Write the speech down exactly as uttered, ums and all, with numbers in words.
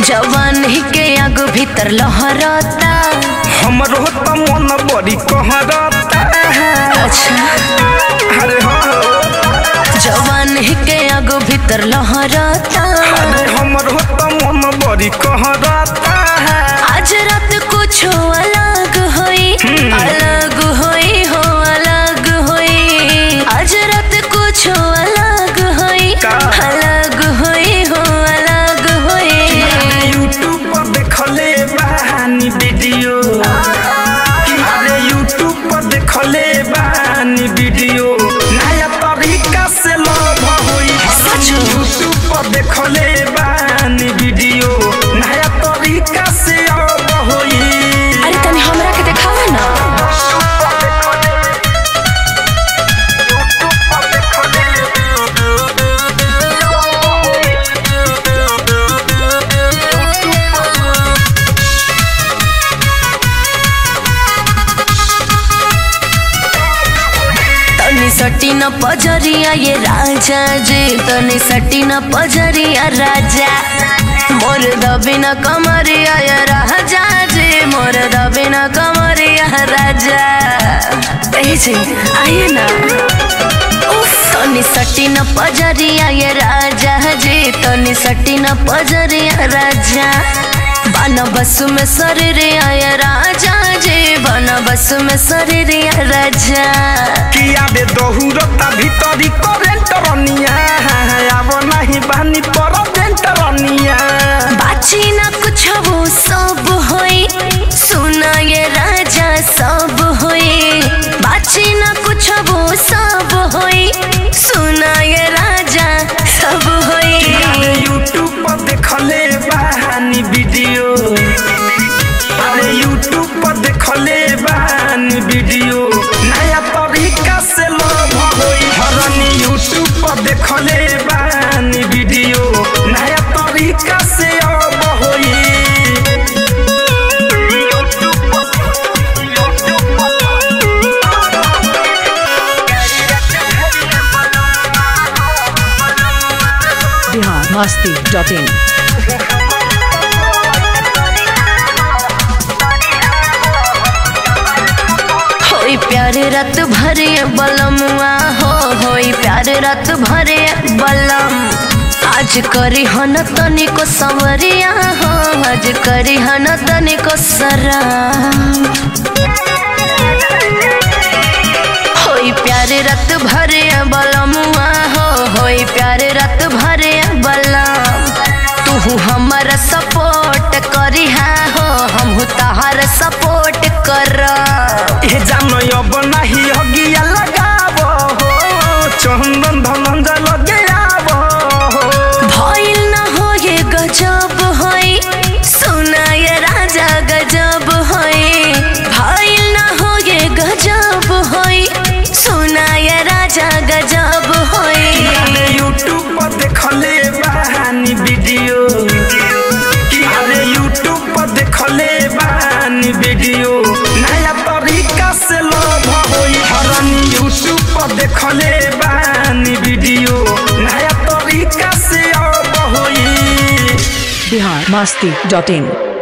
जवान ही के आग भीतर लहरता हमरो त मन बड़ी कहरता। अच्छा अरे हाँ जवान ही के आग भीतर लहरता अरे हमरो त मन बड़ी कहरता। आज रात कुछ अलग होई अलग होई हो अलग होई आज रात कुछ अलग होई अलग होई हो अलग होई। यूट्यूब पर देखले बानी वीडियो अरे यूट्यूब पर देखले बानी वीडियो नया तरीका से लव होई। यूट्यूब पर देखले बानी वीडियो नया तरीका से अब होई। अरे तनी हमरा के देखावा ना। तनी सटी न पजरिया ये राजा जी तनी सटी न पजरिया राजा मोर दबिना कमरिया ये राजा जी मोर दबिना कमरिया राजा। ए जी आइए ना। उफ तनी सटी न पजरिया ये राजा जी तनी सटी न पजरिया राजा बन बस में शरीर आया राजा जी बन बस में शरीर राजा। किया बे दोहुरता भीतरी करेंट रनिया अब नहीं बानी परदेंट रनिया। बाची ना कुछ वो सब होई सुना ये राजा सब होई बाची ना कुछ वो सब होई सुना ये राजा सब होई। यूट्यूब पर देखले बानी वीडियो अरे यूट्यूब पर देखले बानी वीडियो नया तरीका से लव होई। हरनी यूट्यूब पर देखले बानी वीडियो नया तरीका से अब होई। Bihar Masti dot in. होई प्यार रात भरे बलमुआ हो होई प्यार रात भरे बलम आज करी हन तनिको सवरिया हो आज करी हन तनिको सराम। होई प्यार रात भरे बलमुआ हो होई प्यार रात भरे बलम तू हमारा सपोर्ट करी हो हम तहार सपोर्ट कर। ए जानो अब नहीं हगिया लगाबो हो चंदन धनंजय लगे आबो हो। भइल न हो ये गजब होई सुना ये राजा गजब होई भइल न हो ये गजब होई सुना ये राजा गजब होई। यूट्यूब पर देखले बानी वीडियो अरे यूट्यूब पर देखले बानी वीडियो नया तरीका से लव होई। हरनी यूट्यूब पर देखले बानी वीडियो नया तरीका से अब होई। बिहार मस्ती डॉट इन।